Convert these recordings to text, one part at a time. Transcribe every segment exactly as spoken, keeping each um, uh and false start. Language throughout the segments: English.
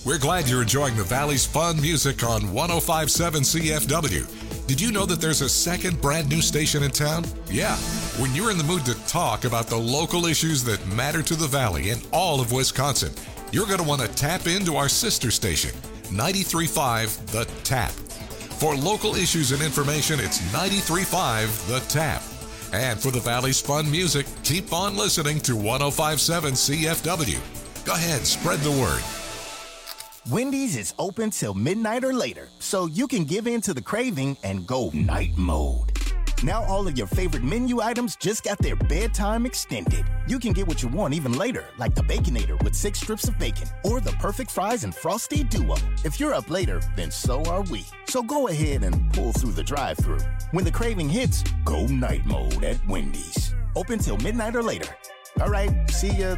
We're glad you're enjoying the Valley's fun music on one oh five point seven C F W. Did you know that there's a second brand new station in town? Yeah. When you're in the mood to talk about the local issues that matter to the Valley and all of Wisconsin, you're going to want to tap into our sister station, ninety-three point five The Tap. For local issues and information, it's ninety-three point five The Tap. And for the Valley's fun music, keep on listening to one oh five point seven C F W. Go ahead, spread the word. Wendy's is open till midnight or later, so you can give in to the craving and go night mode. Now all of your favorite menu items just got their bedtime extended. You can get what you want even later, like the Baconator with six strips of bacon, or the perfect fries and Frosty Duo. If you're up later, then so are we. So go ahead and pull through the drive-thru. When the craving hits, go night mode at Wendy's. Open till midnight or later. All right, see ya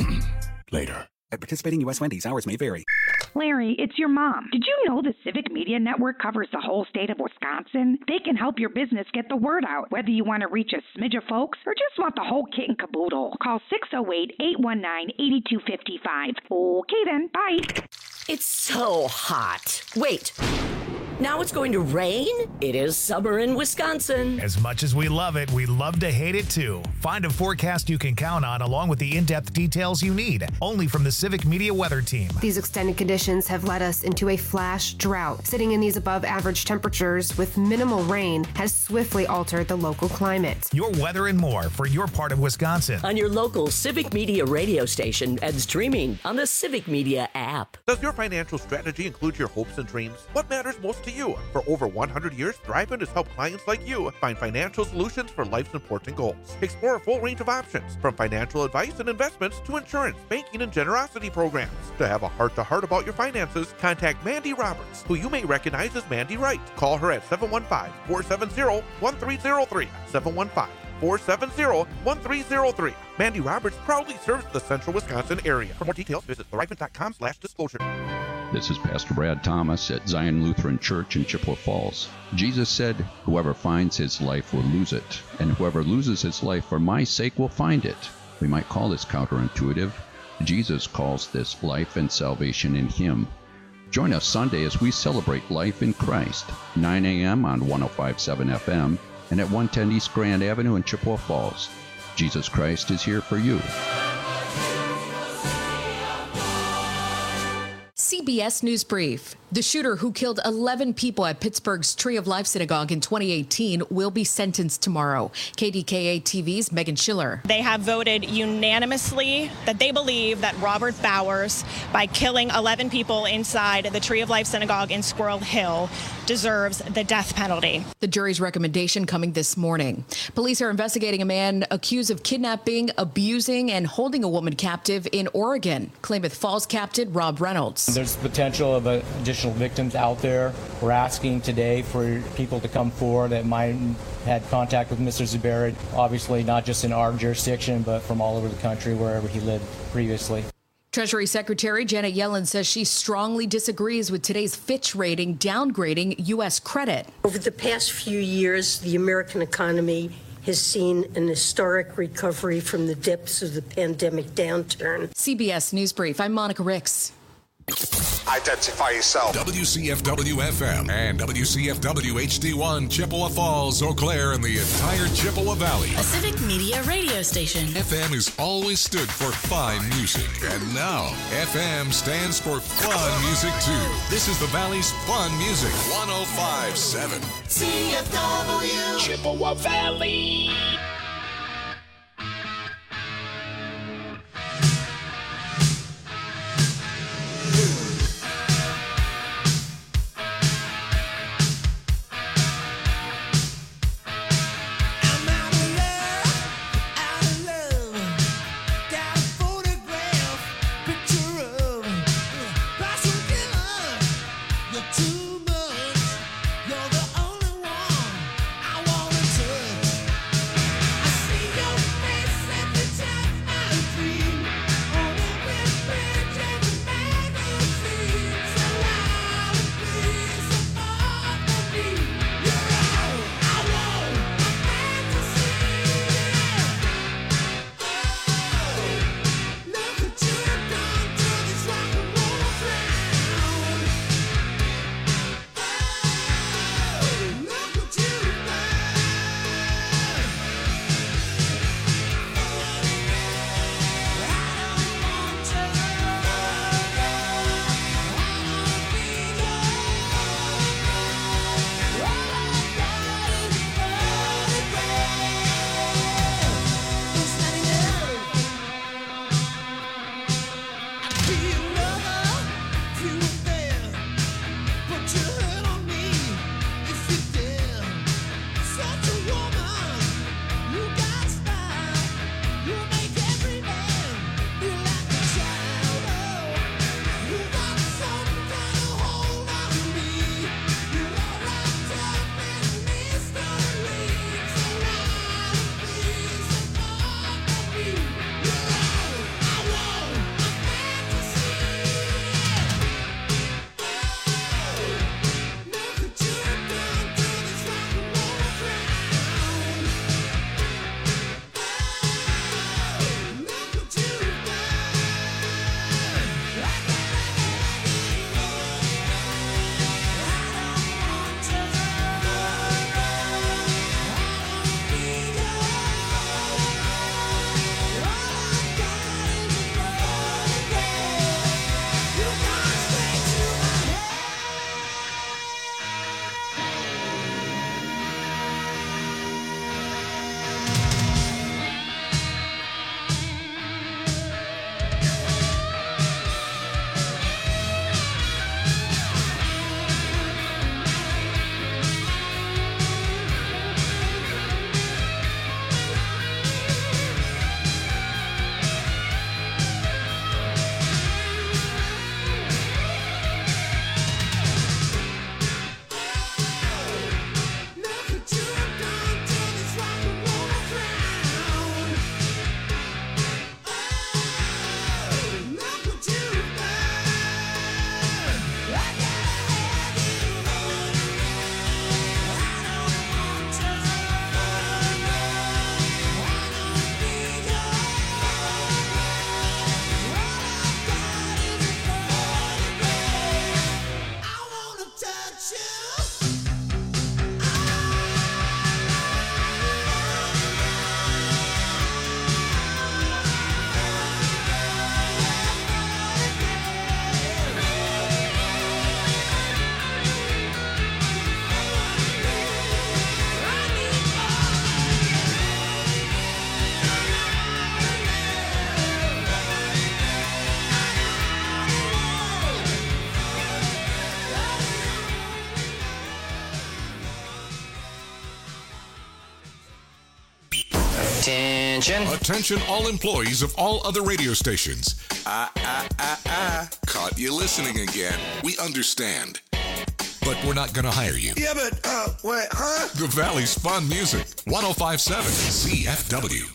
later. At participating U S Wendy's, hours may vary. Larry, it's your mom. Did you know the Civic Media Network covers the whole state of Wisconsin? They can help your business get the word out, whether you want to reach a smidge of folks or just want the whole kit and caboodle. Call six oh eight, eight one nine, eight two five five. Okay then, bye. It's so hot. Wait. Now it's going to rain? It is summer in Wisconsin. As much as we love it, we love to hate it too. Find a forecast you can count on along with the in-depth details you need, only from the Civic Media Weather Team. These extended conditions have led us into a flash drought. Sitting in these above average temperatures with minimal rain has swiftly altered the local climate. Your weather and more for your part of Wisconsin. On your local Civic Media radio station and streaming on the Civic Media app. Does your financial strategy include your hopes and dreams? What matters most to you? For over one hundred years, Thrivent has helped clients like you find financial solutions for life's important goals. Explore a full range of options, from financial advice and investments to insurance, banking, and generosity programs. To have a heart-to-heart about your finances, contact Mandy Roberts, who you may recognize as Mandy Wright. Call her at seven one five, four seven zero, one three zero three, seven one five, four seven zero, one three zero three. Mandy Roberts proudly serves the central Wisconsin area. For more details, visit thrivent.com slash disclosure. This is Pastor Brad Thomas at Zion Lutheran Church in Chippewa Falls. Jesus said, "Whoever finds his life will lose it, and whoever loses his life for my sake will find it." We might call this counterintuitive. Jesus calls this life and salvation in him. Join us Sunday as we celebrate life in Christ, nine a.m. on one oh five point seven F M and at one ten East Grand Avenue in Chippewa Falls. Jesus Christ is here for you. C B S News Brief. The shooter who killed eleven people at Pittsburgh's Tree of Life Synagogue in twenty eighteen will be sentenced tomorrow. K D K A T V's Megan Schiller. They have voted unanimously that they believe that Robert Bowers, by killing eleven people inside the Tree of Life Synagogue in Squirrel Hill, deserves the death penalty. The jury's recommendation coming this morning. Police are investigating a man accused of kidnapping, abusing, and holding a woman captive in Oregon. Klamath Falls Captain Rob Reynolds. There's potential of additional victims out there. We're asking today for people to come forward that might have had contact with Mister Zubair, obviously not just in our jurisdiction, but from all over the country, wherever he lived previously. Treasury Secretary Janet Yellen says she strongly disagrees with today's Fitch rating downgrading U S credit. Over the past few years, the American economy has seen an historic recovery from the depths of the pandemic downturn. C B S News Brief. I'm Monica Ricks. Identify yourself. W C F W F M and W C F W H D one, Chippewa Falls, Eau Claire, and the entire Chippewa Valley. A Civic Media radio station. F M has always stood for fine music, and now F M stands for fun music too. This is the Valley's fun music, one oh five point seven. C F W Chippewa Valley. Too much, you're the only one I wanna touch. Attention. Attention all employees of all other radio stations. Ah, ah, ah, ah. Caught you listening again. We understand. But we're not going to hire you. Yeah, but, uh, what, huh? The Valley's Fun Music. one oh five point seven C F W.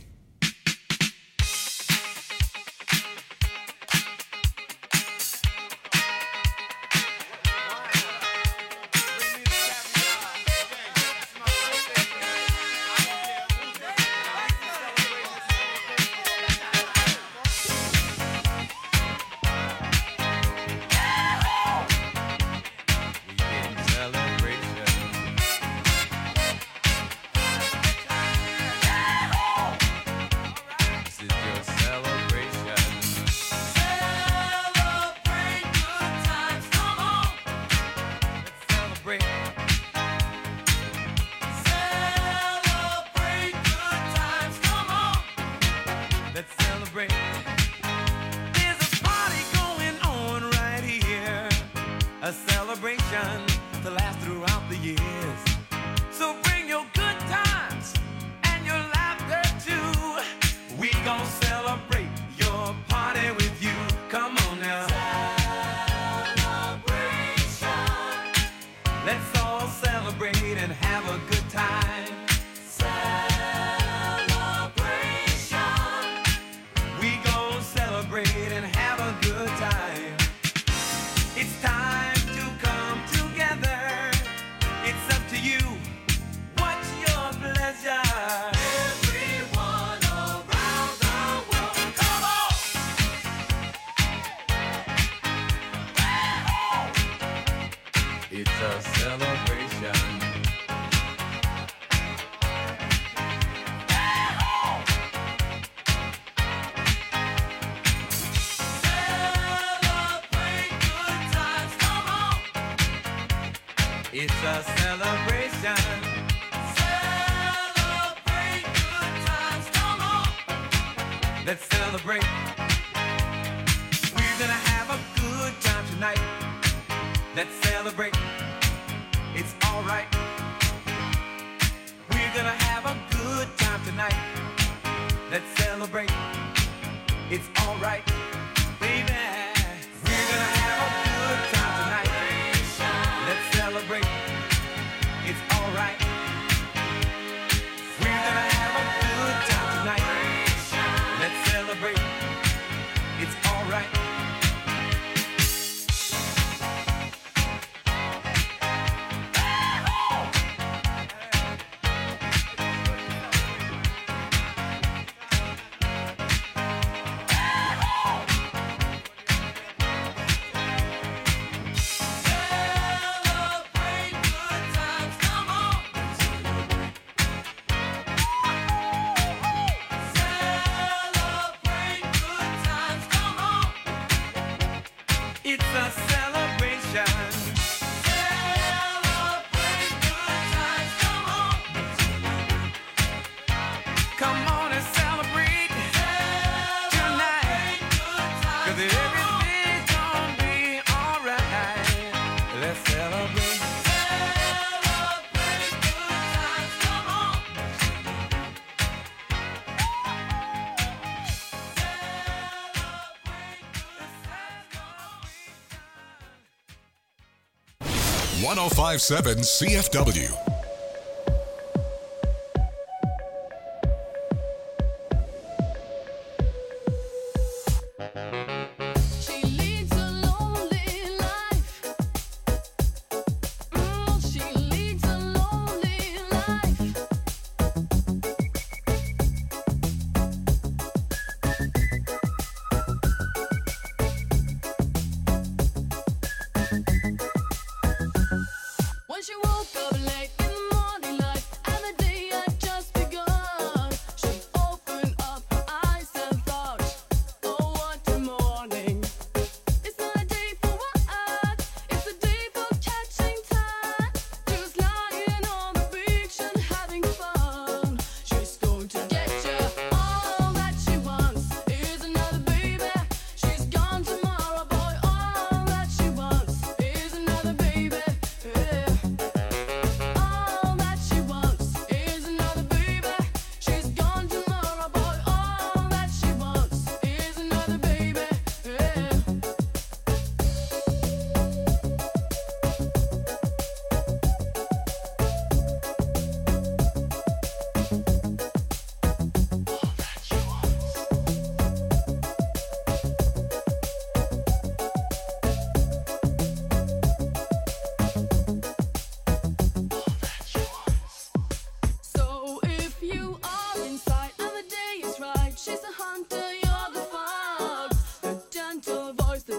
It's a celebration. Celebrate good times, come on. Let's celebrate. We're gonna have a good time tonight. Let's celebrate. It's alright. We're gonna have a good time tonight. Let's celebrate. It's alright, baby. We're gonna have a good time tonight. Let's celebrate. It's alright. We're gonna have a good time tonight. Let's celebrate. It's alright. It's a celebration. Celebrate good times, come on. Come on and celebrate tonight. Cause everything's gonna be alright. Let's celebrate. Celebrate good times, come on. one oh five point seven C F W. She leads a lonely life. Mm, she leads a lonely life. When she woke up late.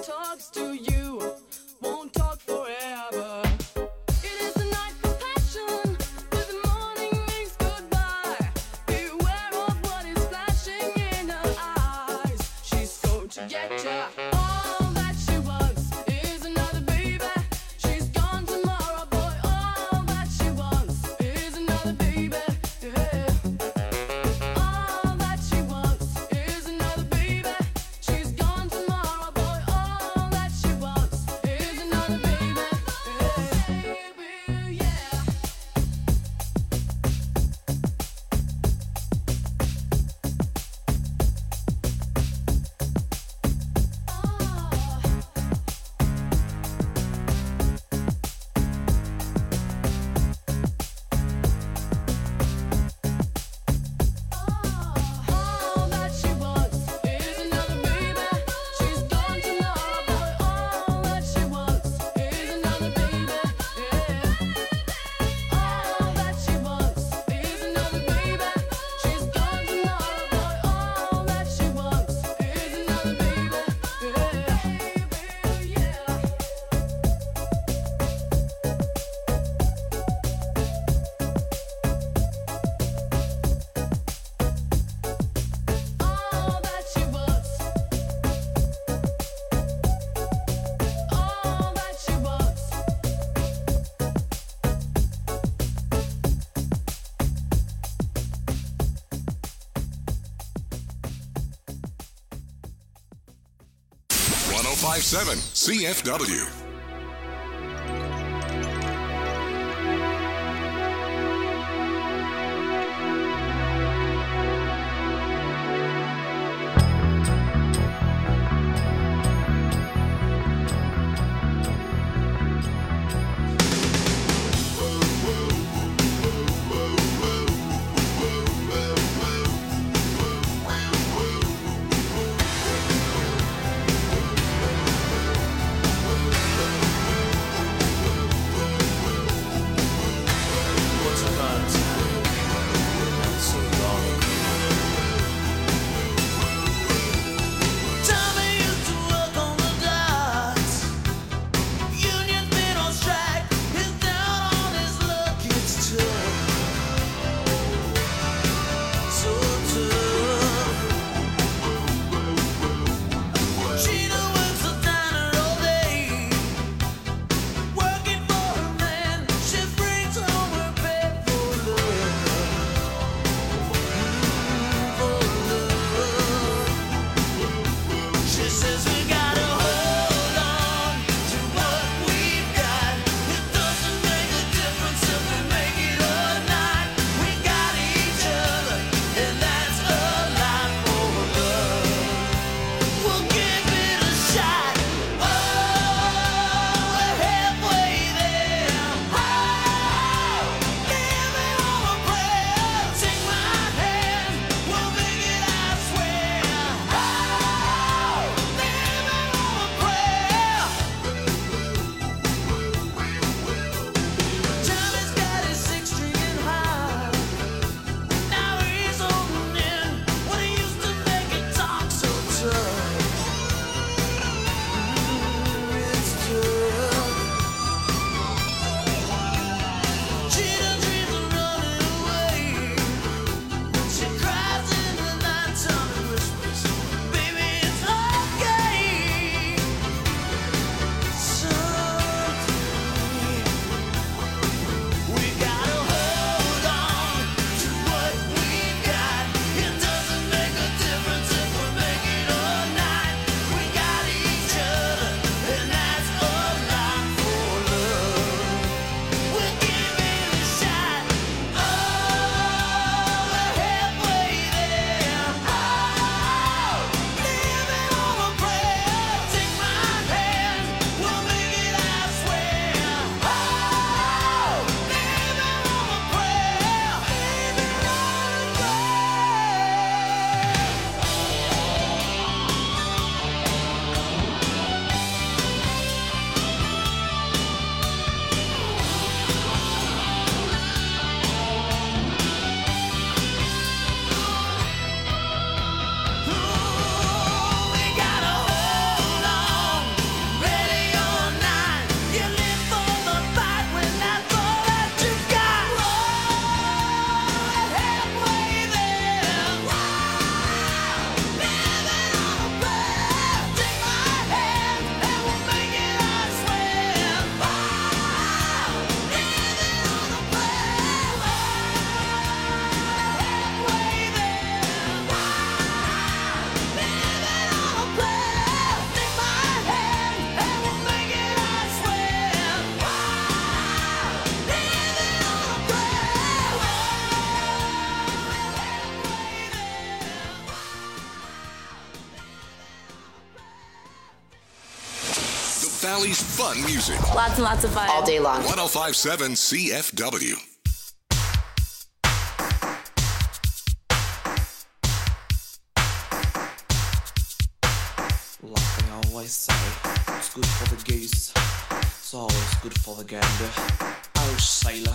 talks to you won't talk forever. It is the night for passion, till the morning means goodbye. Beware of what is flashing in her eyes. She's going to get ya. All that she wants is another baby. She's gone tomorrow, boy. All that she wants is another baby. Yeah. All that she wants is another baby. She's gone tomorrow, boy. All that she wants is another baby. Yeah. Yeah. All that she wants is another baby. She's gone tomorrow, boy. All that she wants is another baby. Yeah. All that she wants is another baby. She's gone tomorrow, boy. All that she wants is another baby. Yeah. All that she wants. All that she wants. one oh five point seven C F W. Valley's fun music. Lots and lots of fun. All day long. one oh five point seven C F W. Like they always say, it's good for the geese, it's always good for the gander. Oh, sailor.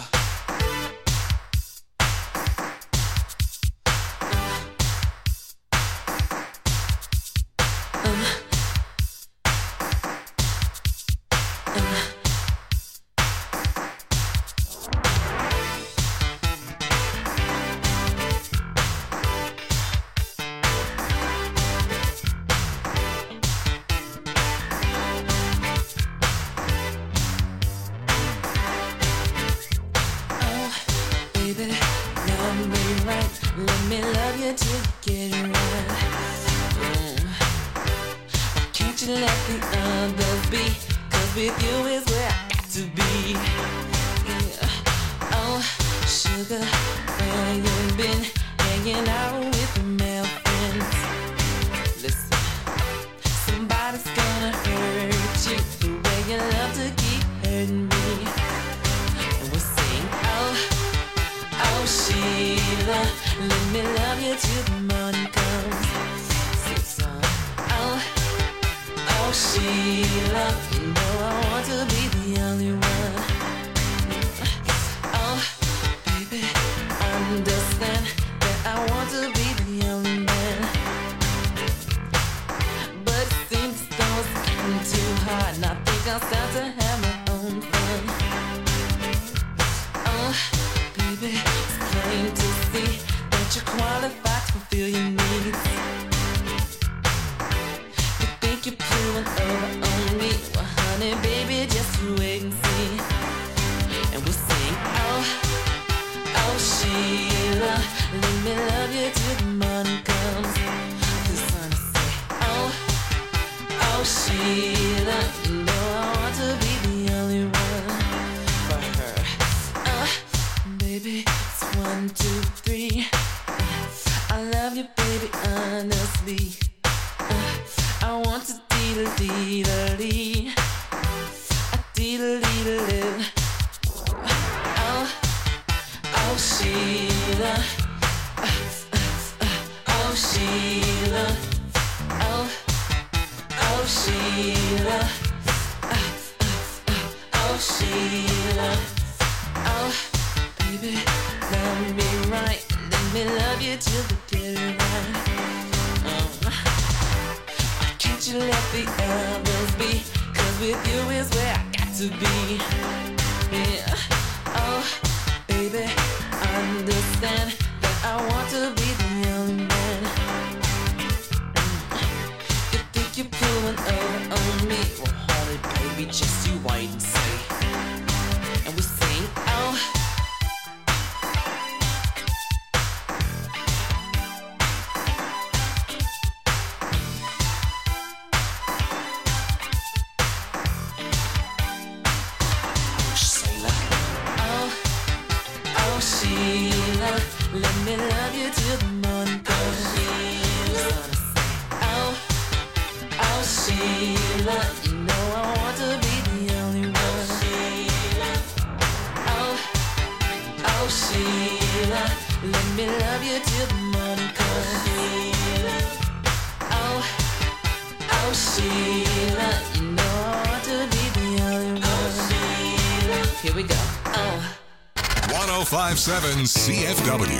one oh five point seven C F W.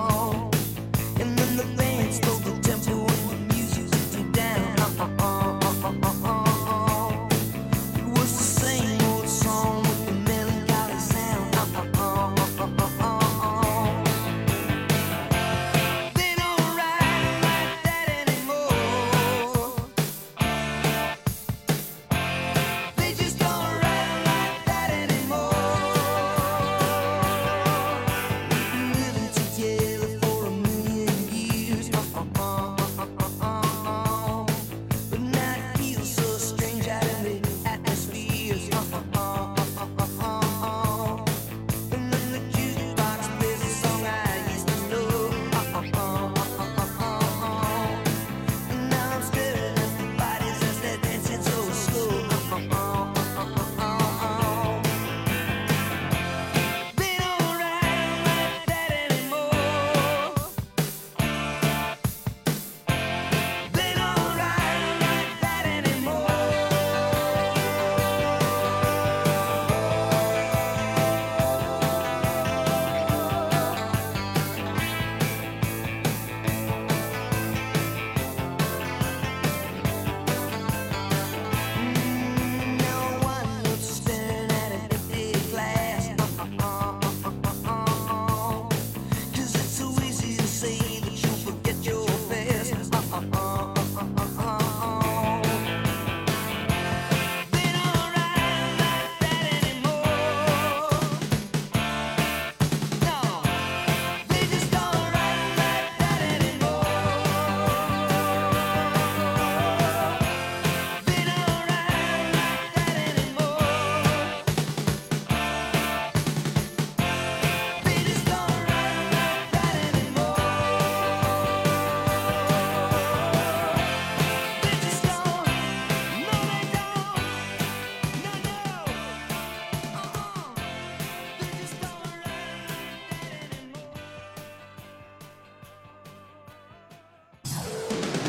And then the band stole the tempo and the music took you down.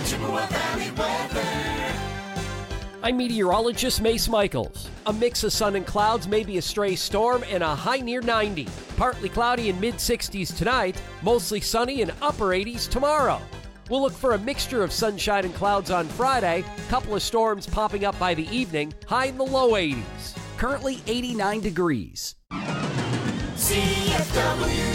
Chippewa Valley weather. I'm meteorologist Mace Michaels. A mix of sun and clouds, maybe a stray storm, and a high near ninety. Partly cloudy and mid sixties tonight, mostly sunny and upper eighties tomorrow. We'll look for a mixture of sunshine and clouds on Friday, couple of storms popping up by the evening, high in the low eighties. Currently eighty-nine degrees. C F W.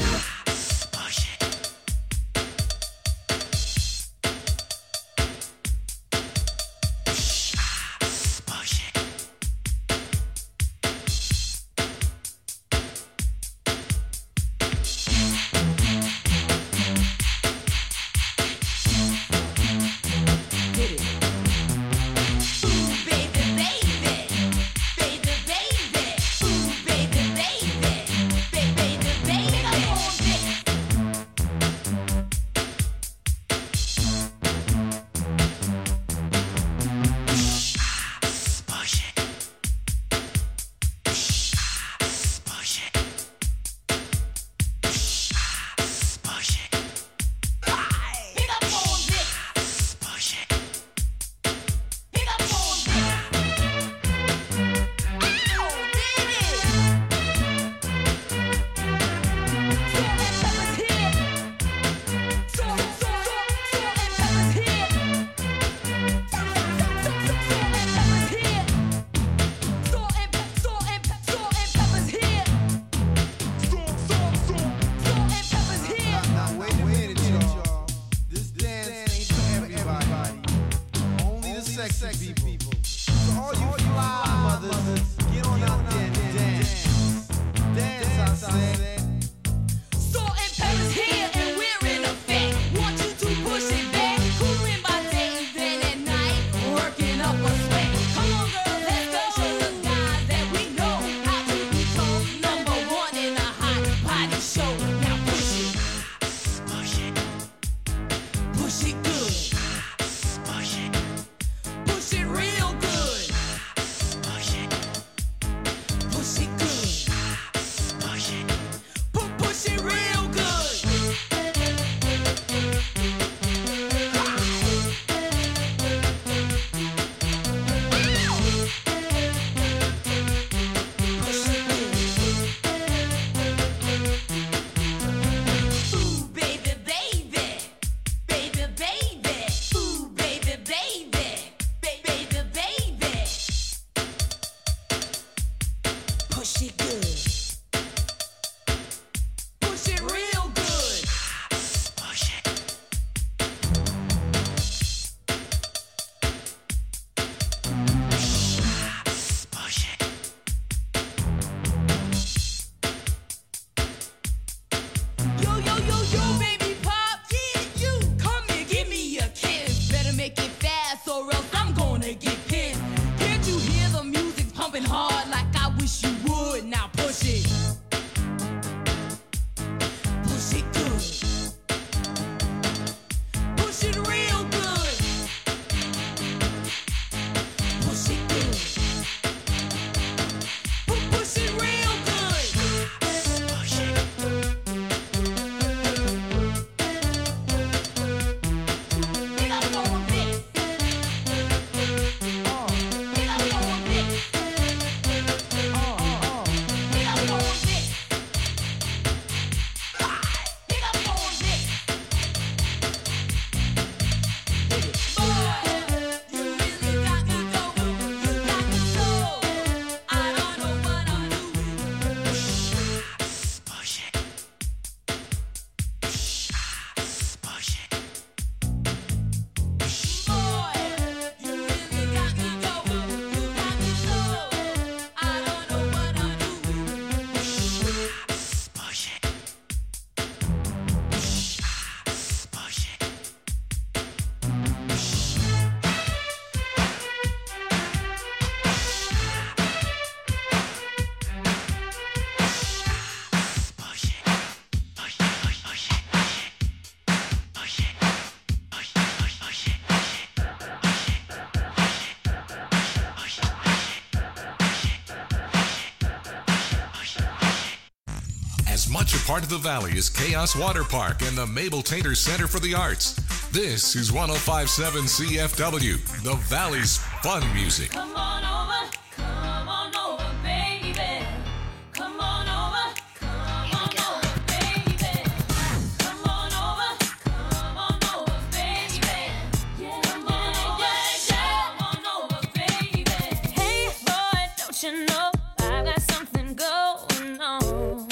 Much a part of the Valley is Chaos Water Park and the Mabel Tainter Center for the Arts. This is one oh five point seven C F W, the Valley's fun music. Come on over, come on over, baby. Come on over, come on over, baby. Come on over, come on over, baby. Yeah, come on over, come on over, baby. Hey boy, don't you know I got something going on?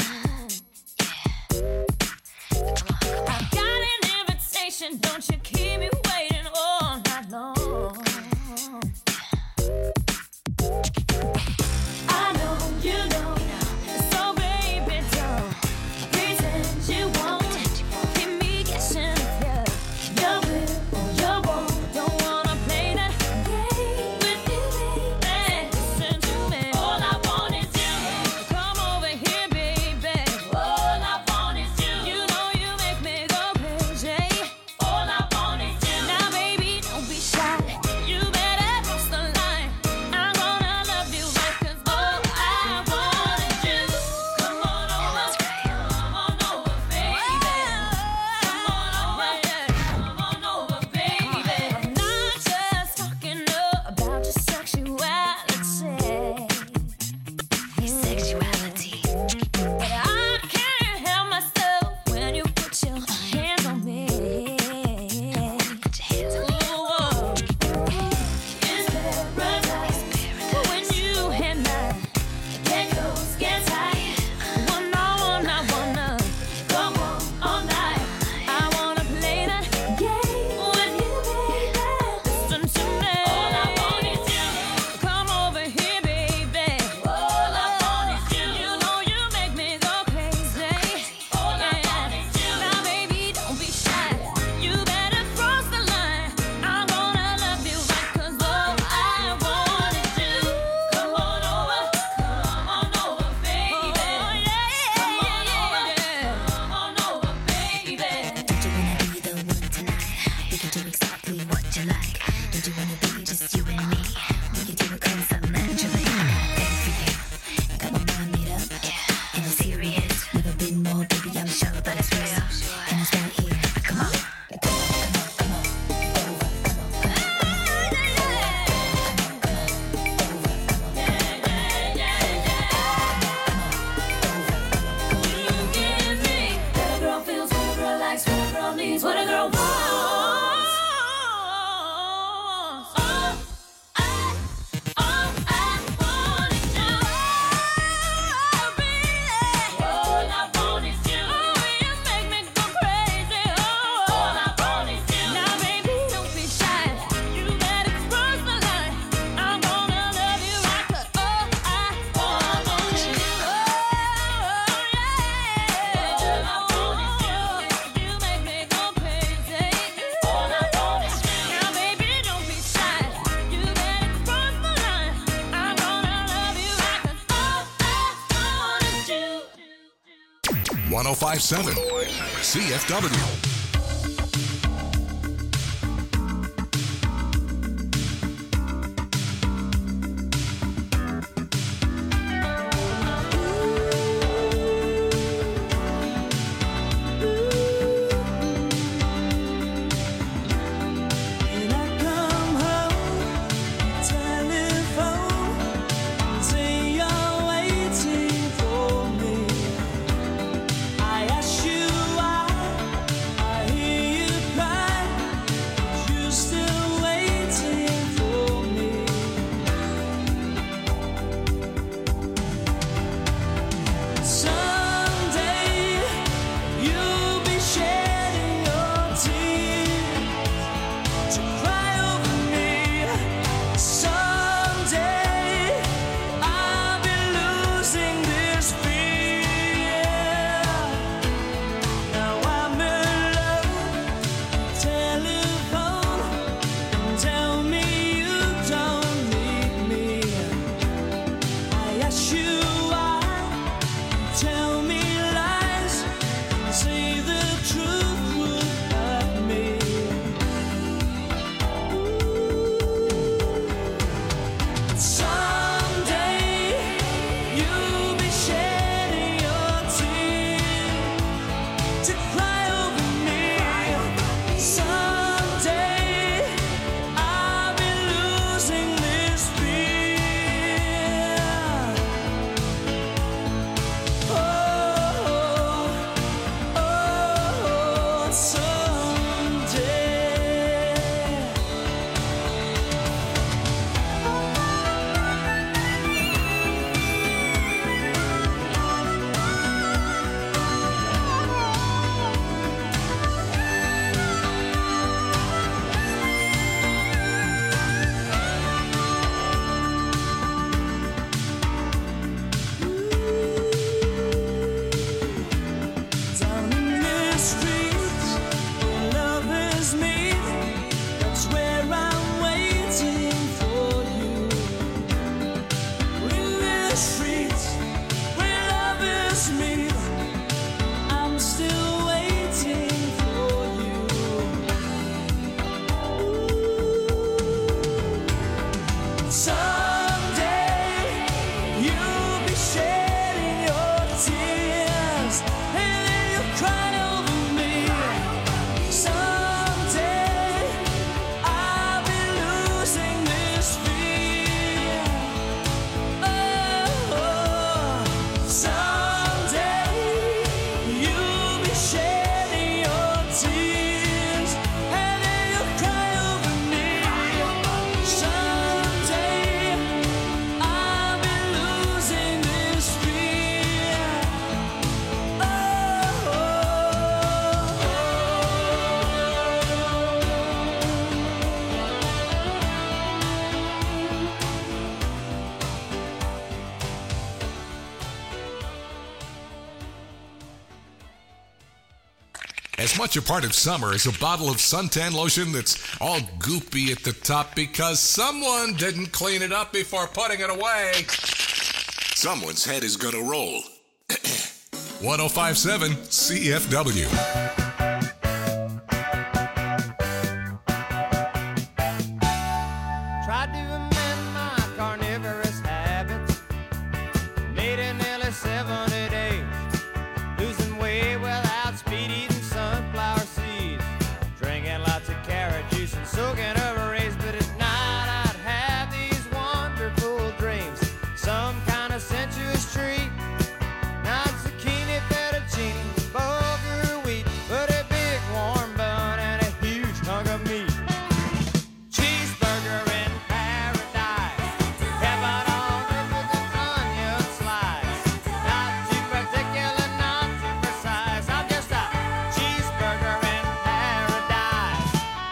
I got an invitation, don't you keep me waiting all night long. I know you know, so baby don't pretend you won't keep me guessing. Yeah, you will or you won't. Don't wanna play that game with you, baby. Listen to me. All I want is you. Come over here, baby. All I want is you. You know you make me go crazy. All I want is you. Now, baby, don't be shy. You better cross the line. I'm gonna love you right, 'cause all I want is you. Come on over, come on over, baby. Come on over, come on over, baby. I'm not just talking about your sexuality. Sexuality. But I can't help myself when you put your hands on me. Put your hands on me. It's paradise when you and I get close, get tight. One on one, I wanna go on all night. I wanna play that game with you, baby. Listen to me. All I want is you. Come over here, baby. All I want is you. You know you make me go crazy. All I want is you. Now, baby, don't be shy. You better cross the line. I'm gonna love you right, 'cause all I want is you. Come on over, come on over, baby. Come on over, come on over, baby. Don't you wanna be the one tonight? We can do exactly what you like. Don't you wanna be just you and me? We can do it cause I'm naturally. Ready for you. Got my mind made up. And I'm serious. Never been more, baby, I'm sure, but it's real. And it's right here. Come on. What a girl feels, what a girl likes, what a girl needs, what a girl wants. All I, all I want is you. Oh, baby. All I want is you. Oh, you make me go crazy. Oh, all I want is you. Now, baby, don't be shy. You better cross the line. I'm gonna love you right, 'cause all I want is you. Oh, yeah. All I want is you. You make me go crazy. All I want is you. Now, baby, don't be shy. You better cross the line. I'm gonna love you right, 'cause all I want is you. one oh five point seven C F W. When I come home, telephone, say you're waiting for me. I ask you why, I As much a part of summer as a bottle of suntan lotion that's all goopy at the top because someone didn't clean it up before putting it away. Someone's head is gonna roll. one oh five point seven C F W. Tried to amend my carnivorous habits. Made it nearly seventy days. Losing weight without speed, eating sunflower seeds. Drinking lots of carrot juice and soaking over rays. But at night I'd have these wonderful dreams. Some kind of sensuous treat. Not zucchini, fettuccine, bulgur wheat. But a big warm bun and a huge hunk of meat. Cheeseburger in paradise. Heaven on earth with an onion slice. Not too particular, not too precise. I'm just a cheeseburger in paradise.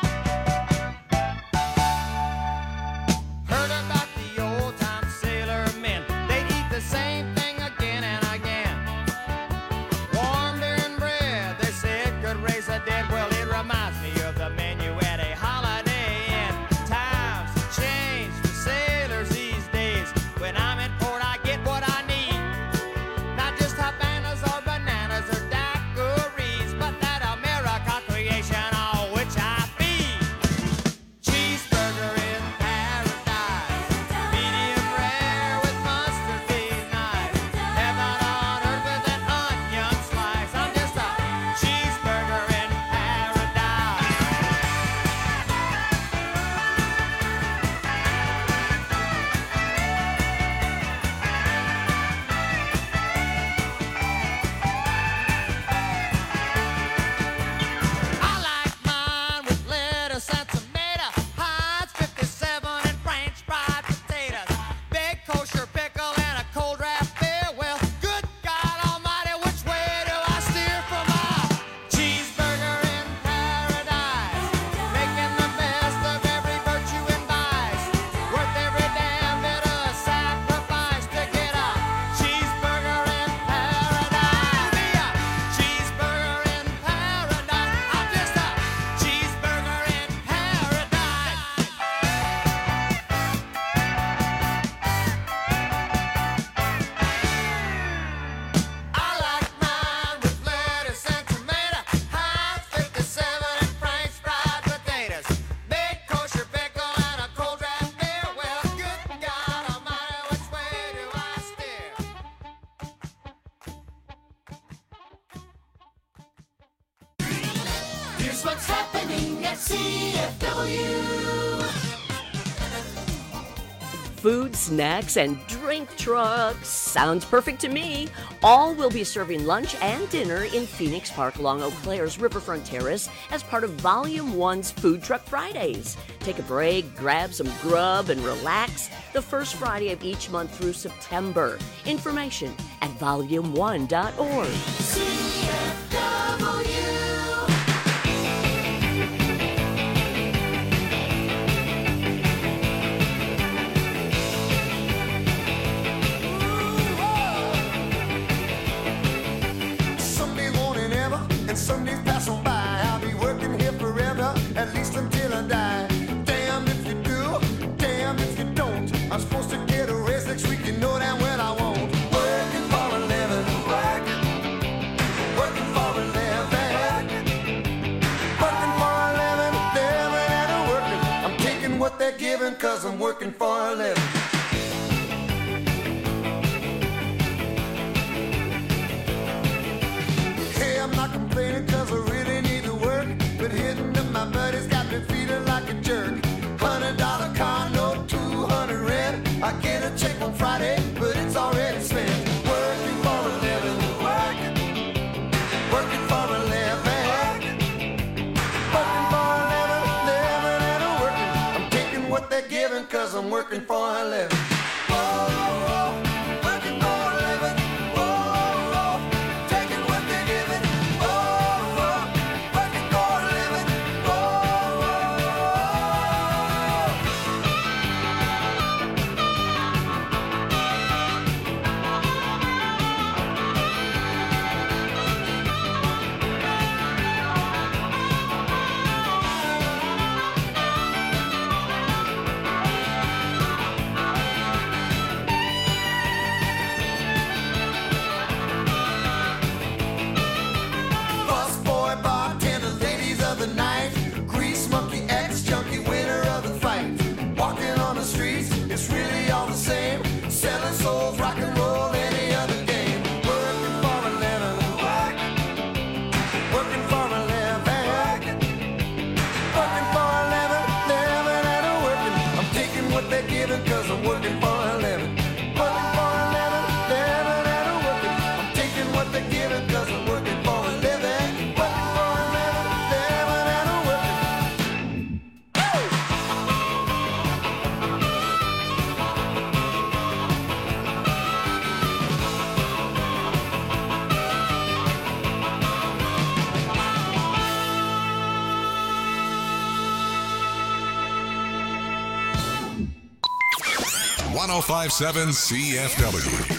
Heard about the old time sailor men. They'd eat the same thing again and again. Warm beer and bread, they said could raise the dead. Well, it reminds me of the menu at a Holiday Inn. Times have changed for sailors these days. When I'm in port, I get what I need. Not just Havanas or bananas or daiquiris, but that America creation on which I feed. Cheeseburger in paradise. Medium rare with mustard being nice. Heaven on earth with an onion slice. I'm just a cheeseburger in paradise. I like mine with lettuce and tomato, Heinz fifty-seven and French fried potatoes, big kosher pickle and a cold draft beer. Well, good God Almighty, which way do I steer for my cheeseburger in paradise? Making the best of every virtue and vice, worth every damn bit of sacrifice to get a cheeseburger in paradise. Be a cheeseburger in paradise. I'm just a cheeseburger in paradise. I like mine with lettuce and tomato, Heinz fifty-seven and French fried potatoes, big kosher pickle and a cold draft beer. Well, good God Almighty, which way do I steer? Here's what's happening at C F W. food, snacks, and drink trucks. Sounds perfect to me. All will be serving lunch and dinner in Phoenix Park along Eau Claire's Riverfront Terrace as part of Volume one's Food Truck Fridays. Take a break, grab some grub, and relax the first Friday of each month through September. Information at volume one dot org. Someday won't it ever, and somedays pass on by. I'll be working here forever, at least until I die. Damn if you do, damn if you don't. I'm supposed to get a raise next week, you know damn well I won't. Working for a living, working, working for a living, working for a living, living and a working. I'm taking what they're giving, cause I'm working for a living. Hey, I'm not complaining cause I really need to work, but hitting up my buddies got me feeling like a jerk. Hundred dollar car note, two hundred rent. I get a check on Friday, but it's already spent. Working for a living, working, working for a living, working for a living, living and a working. I'm taking what they're giving cause I'm working for a living. Whoa, whoa, working for a living. Whoa, whoa, taking what they're giving. Whoa, whoa, working for a living. Whoa, Bus boy, bartender, ladies of the night, grease monkey, ex-junkie, winner of the fight. Walking on the streets, it's really all the same. Selling souls, rock and roll, any other game. Working for a living, working, working for a living, working for a living, living and a working. I'm taking what they're giving cause I'm working for a living. Working for a living, living and a working. I'm taking what they're giving cause I'm working for a living. Working for a living, living and a working. one oh five point seven C F W.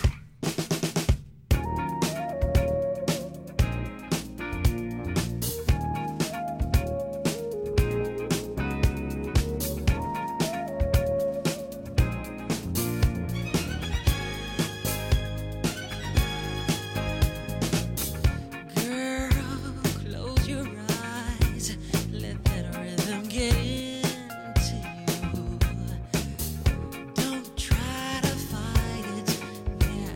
Close your eyes, let that rhythm get into you. Don't try to fight it,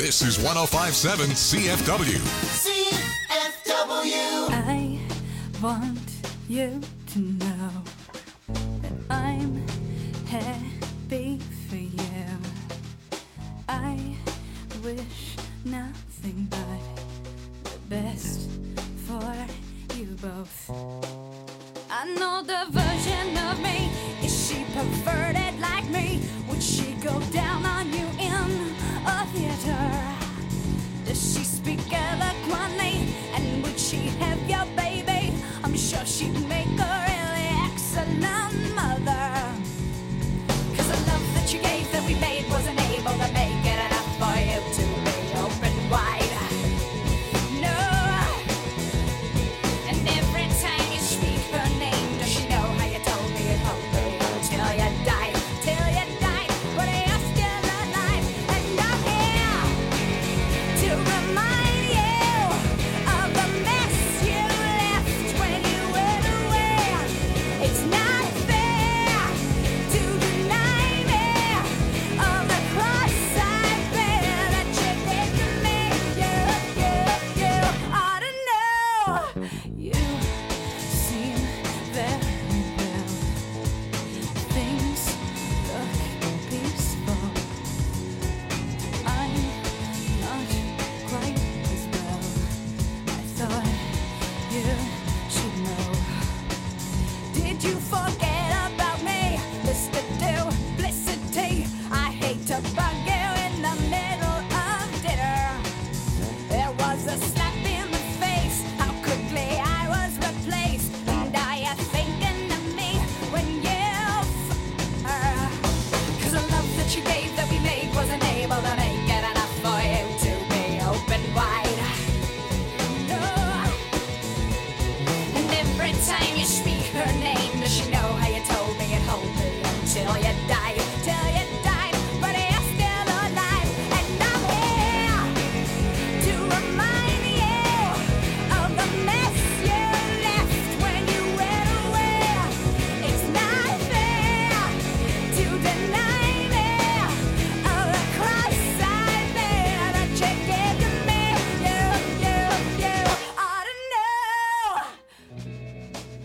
This is one oh five point seven C F W. C F W. I want you to know that I'm happy for you. I wish nothing but the best for you both. I know the version of me. Is she perverted like me? Would she go down on you in a theater? Does she speak eloquently? And would she have your baby? I'm sure she'd make a really excellent mother. Cause the love that you gave that we made wasn't able to make it enough for you to be open wide. No. And every time you speak her name, does she know how you told me it won't be until you died? Till you died, but you're still alive. And I'm here to remind you of the mess you left when you went away. It's not fair to deny me of the cross I bear that you did to me. You, you, you ought to know. You seem very well. Things look peaceful. I'm not quite as well. I thought you should know. Did you forget about me, Mister Duplicity? I hate to bug you in the middle of dinner. There was a slap in the face. How quickly I was replaced. And are you thinking of me when you f- her? Cause the love that you gave that we made wasn't able to make it enough for you to be open wide. No. And every time you speak her name, does she know how you told me it hold me until you died? Till you died, but you're still alive. And I'm here to remind you of the mess you left when you went away. It's not fair to deny me of the cross I bear that you gave to me. You, you, you ought to know.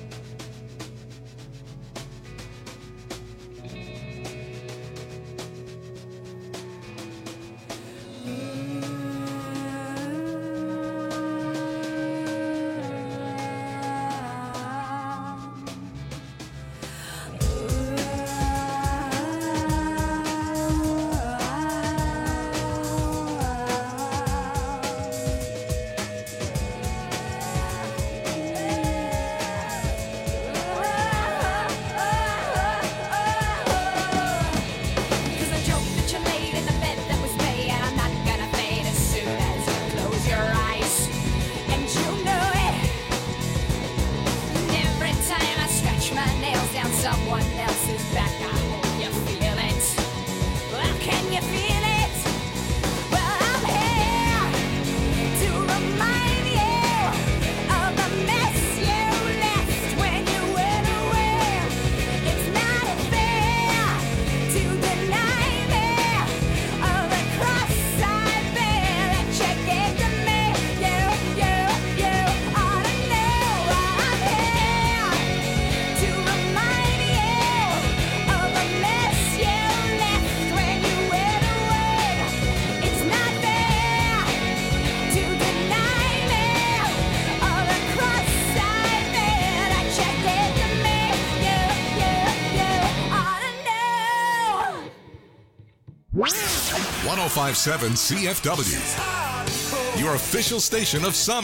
Cause the joke that you laid in the bed that was me, and I'm not gonna fade as soon as you close your eyes. And you know it. And every time I scratch my nails down someone else's back, I hope you feel it. Well, can you feel it? Well, I'm here to remind you of the mess you left when you went away. It's not fair to deny me of the cross I bear that you gave to me. You, you, you ought to know. I'm here to remind you of the mess you left when you went away. It's not fair to deny me of the cross I bear that you gave to me. You, you, you ought to know. one oh five point seven C F W, your official station of summer.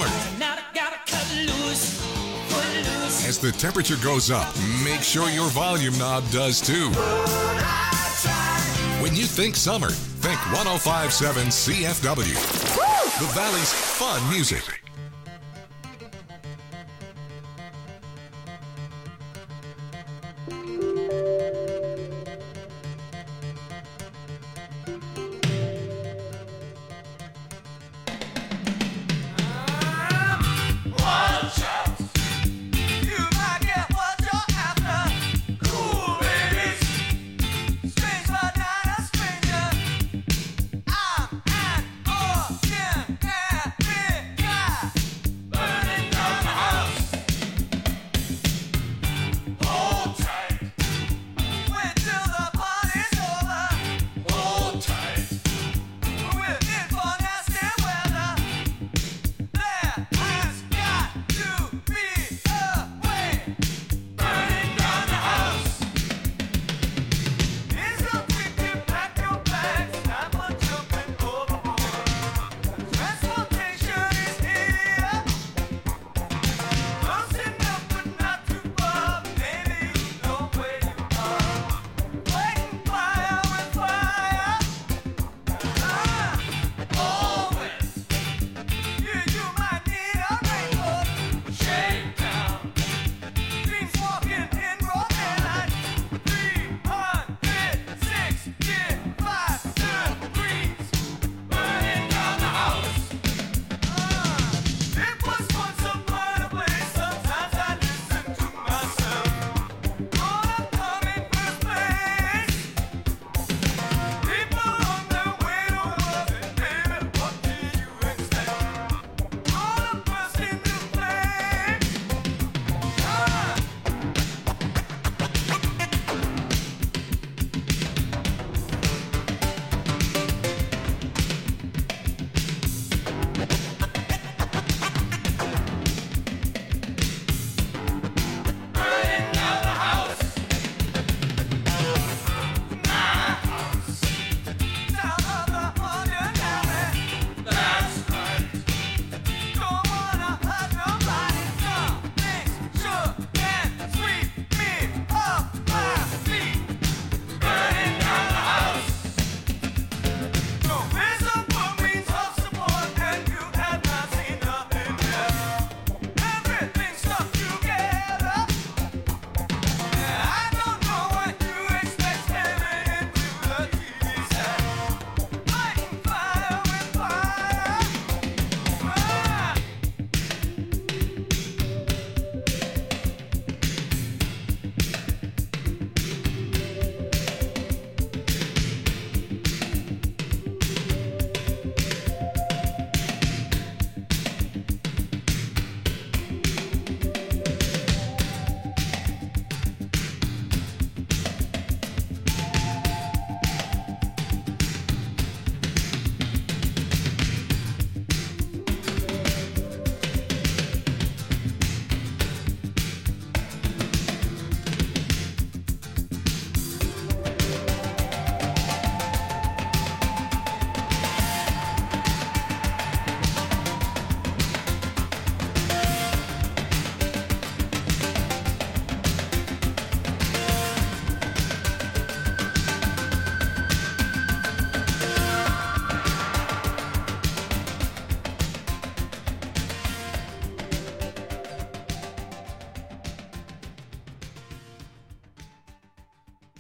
As the temperature goes up, make sure your volume knob does too. When you think summer, think one oh five point seven C F W, the Valley's fun music. Watch out. You might get what you're after. Cool babies. Strange but not a stranger. I'm an old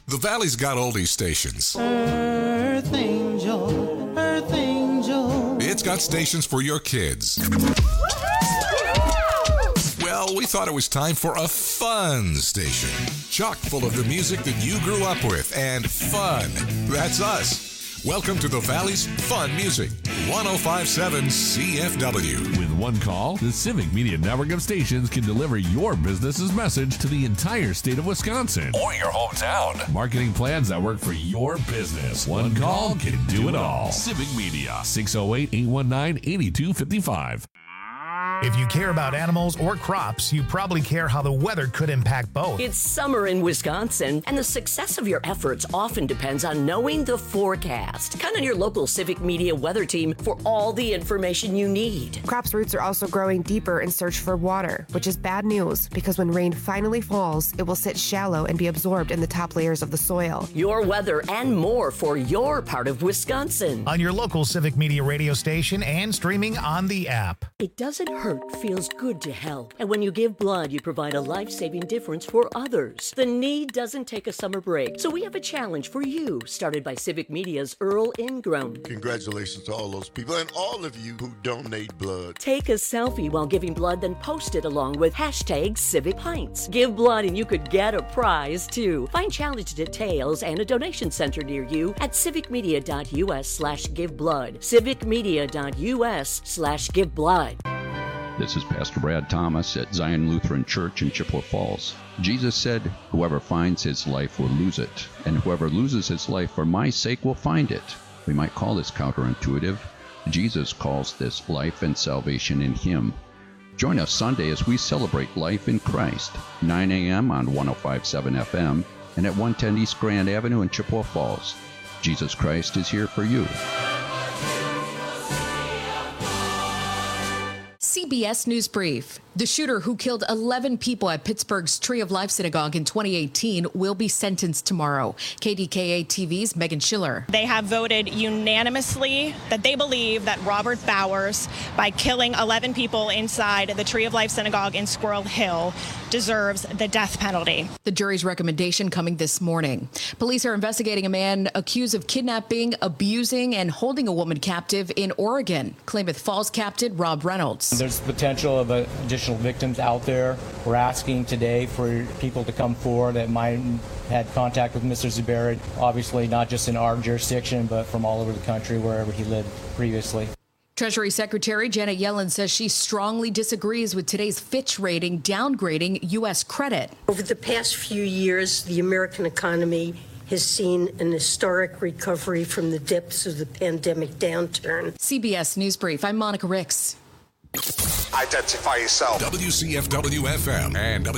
The Valley's got oldies stations. Earth Angel, Earth Angel. It's got stations for your kids. Well, we thought it was time for a fun station. Chock full of the music that you grew up with and fun. That's us. Welcome to the Valley's Fun Music, one oh five point seven C F W. With one call, the Civic Media network of stations can deliver your business's message to the entire state of Wisconsin. Or your hometown. Marketing plans that work for your business. One call can do it all. Civic Media, six oh eight, eight one nine, eight two five five. If you care about animals or crops, you probably care how the weather could impact both. It's summer in Wisconsin, and the success of your efforts often depends on knowing the forecast. Count on your local Civic Media weather team for all the information you need. Crops' roots are also growing deeper in search for water, which is bad news because when rain finally falls, it will sit shallow and be absorbed in the top layers of the soil. Your weather and more for your part of Wisconsin. On your local Civic Media radio station and streaming on the app. It doesn't hurt, feels good to help. And when you give blood, you provide a life-saving difference for others. The need doesn't take a summer break. So we have a challenge for you, started by Civic Media's Earl Ingram. Congratulations to all those people and all of you who donate blood. Take a selfie while giving blood, then post it along with hashtag Civic Pints. Give blood and you could get a prize too. Find challenge details and a donation center near you at civicmedia.us slash give blood. civicmedia.us slash give blood. This is Pastor Brad Thomas at Zion Lutheran Church in Chippewa Falls. Jesus said, whoever finds his life will lose it, and whoever loses his life for my sake will find it. We might call this counterintuitive. Jesus calls this life and salvation in him. Join us Sunday as we celebrate life in Christ, nine a.m. on one oh five point seven F M and at one ten East Grand Avenue in Chippewa Falls. Jesus Christ is here for you. C B S News Brief. The shooter who killed eleven people at Pittsburgh's Tree of Life Synagogue in twenty eighteen will be sentenced tomorrow. K D K A T V's Megan Schiller. They have voted unanimously that they believe that Robert Bowers, by killing eleven people inside the Tree of Life Synagogue in Squirrel Hill, deserves the death penalty. The jury's recommendation coming this morning. Police are investigating a man accused of kidnapping, abusing, and holding a woman captive in Oregon. Klamath Falls Captain Rob Reynolds. There's potential of additional victims out there. We're asking today for people to come forward that might have had contact with Mister Zuberi, obviously not just in our jurisdiction, but from all over the country, wherever he lived previously. Treasury Secretary Janet Yellen says she strongly disagrees with today's Fitch rating downgrading U S credit. Over the past few years, the American economy has seen an historic recovery from the depths of the pandemic downturn. C B S News Brief. I'm Monica Ricks. Identify yourself. W C F W F M and